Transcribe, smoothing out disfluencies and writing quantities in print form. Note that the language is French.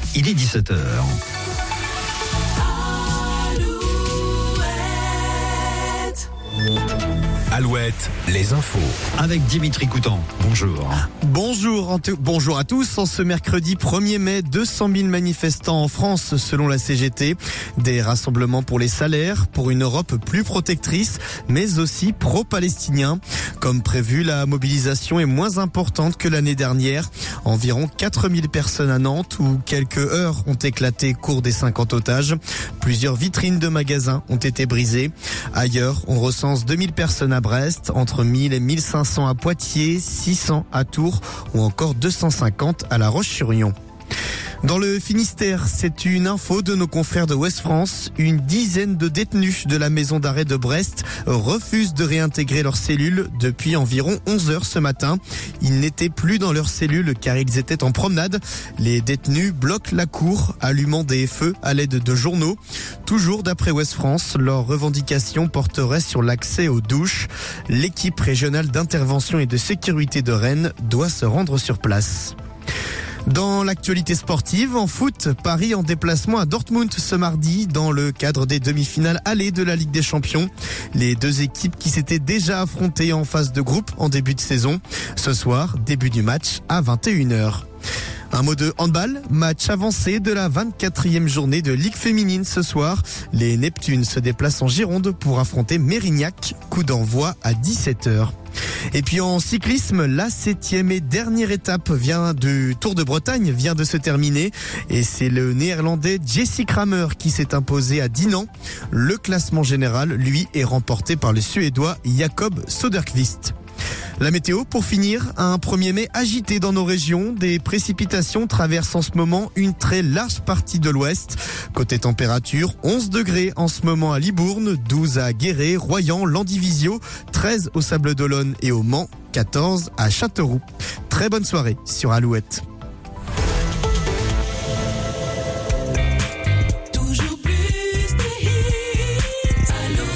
il est 17h. Alouette, les infos. Avec Dimitri Coutan. Bonjour. Bonjour à tous. En ce mercredi 1er mai, 200 000 manifestants en France selon la CGT. Des rassemblements pour les salaires, pour une Europe plus protectrice, mais aussi pro-palestinien. Comme prévu, la mobilisation est moins importante que l'année dernière. Environ 4000 personnes à Nantes où quelques heurts ont éclaté cours des 50 otages. Plusieurs vitrines de magasins ont été brisées. Ailleurs, on recense 2000 personnes à Brest, entre 1000 et 1500 à Poitiers, 600 à Tours ou encore 250 à La Roche-sur-Yon. Dans le Finistère, c'est une info de nos confrères de Ouest France. Une dizaine de détenus de la maison d'arrêt de Brest refusent de réintégrer leurs cellules depuis environ 11 heures ce matin. Ils n'étaient plus dans leurs cellules car ils étaient en promenade. Les détenus bloquent la cour, allumant des feux à l'aide de journaux. Toujours d'après Ouest France, leurs revendications porteraient sur l'accès aux douches. L'équipe régionale d'intervention et de sécurité de Rennes doit se rendre sur place. Dans l'actualité sportive, en foot, Paris en déplacement à Dortmund ce mardi dans le cadre des demi-finales allées de la Ligue des Champions. Les deux équipes qui s'étaient déjà affrontées en phase de groupe en début de saison. Ce soir, début du match à 21h. Un mot de handball, match avancé de la 24e journée de Ligue féminine ce soir. Les Neptunes se déplacent en Gironde pour affronter Mérignac. Coup d'envoi à 17h. Et puis en cyclisme, la 7e et dernière étape du Tour de Bretagne vient de se terminer. Et c'est le néerlandais Jesse Kramer qui s'est imposé à Dinan. Le classement général, lui, est remporté par le suédois Jakob Söderqvist. La météo, pour finir, un 1er mai agité dans nos régions. Des précipitations traversent en ce moment une très large partie de l'ouest. Côté température, 11 degrés en ce moment à Libourne, 12 à Guéret, Royan, Landivisiau, 13 au Sables-d'Olonne et au Mans, 14 à Châteauroux. Très bonne soirée sur Alouette.